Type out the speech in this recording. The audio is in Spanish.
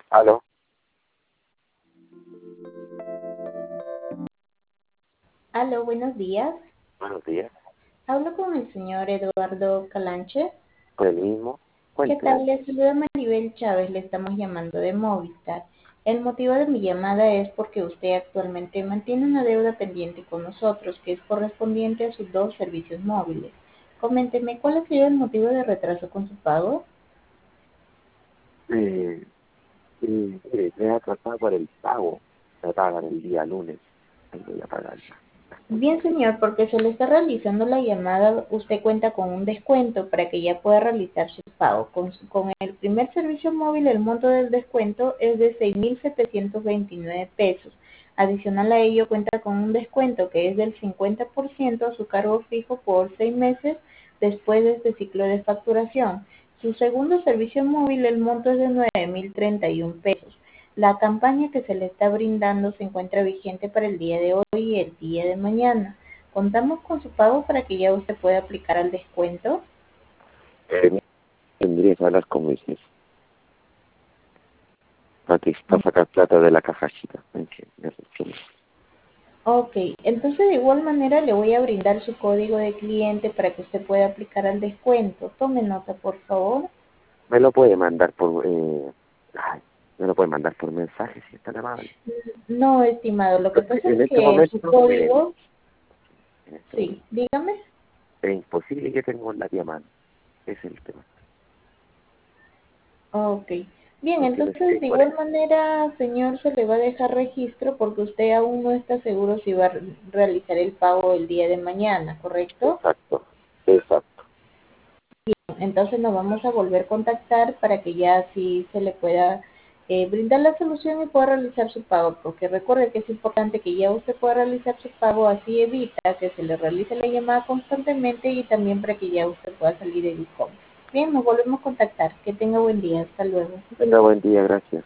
Aló, Aló, buenos días. buenos días. Hablo con el señor Eduardo Calanche. ¿Con el mismo? ¿Qué Cuénteme. tal? Le saluda Maribel Chávez, le estamos llamando de Movistar. El motivo de mi llamada es porque usted actualmente mantiene una deuda pendiente con nosotros que es correspondiente a sus dos servicios móviles. Coménteme, ¿cuál ha sido el motivo de retraso con su pago? Mire, me ha tratado por el pago. Me pagan el día lunes. Ahí voy a pagar las Bien, cositas. señor, porque se le está realizando la llamada, usted cuenta con un descuento para que ya pueda realizar su pago. Con el primer servicio móvil, el monto del descuento es de 6.729 pesos. Adicional a ello, cuenta con un descuento que es del 50% a su cargo fijo por 6 meses después de este ciclo de facturación. Su segundo servicio móvil, el monto es de 9.031 pesos. La campaña que se le está brindando se encuentra vigente para el día de hoy y el día de mañana. Contamos con su pago para que ya usted pueda aplicar al descuento. Eh, Tendría que hablar con mi jefe para sacar plata de la caja chica. ¿Me entiende? Ok, entonces de igual manera le voy a brindar su código de cliente para que usted pueda aplicar al descuento. Tome nota, por favor. Me lo puede mandar ay, me lo puede mandar por mensaje si es tan amable. No, estimado, lo que Porque pasa es en este que su momento, mire, código, en este sí, momento, dígame. es imposible que tengo la llamada. Ese es el tema. Ok. Bien, ¿Me entiendes? entonces Es de por igual eso. manera, señor, se le va a dejar registro porque usted aún no está seguro si va a realizar el pago el día de mañana, ¿correcto? Exacto. Exacto. Entonces nos vamos a volver a contactar para que ya así se le pueda brindar la solución y pueda realizar su pago, porque recuerde que es importante que ya usted pueda realizar su pago, así evita que se le realice la llamada constantemente y también para que ya usted pueda salir del e-commerce. Bien, nos volvemos a contactar. Que tenga buen día. Hasta luego. Tenga buen día, gracias.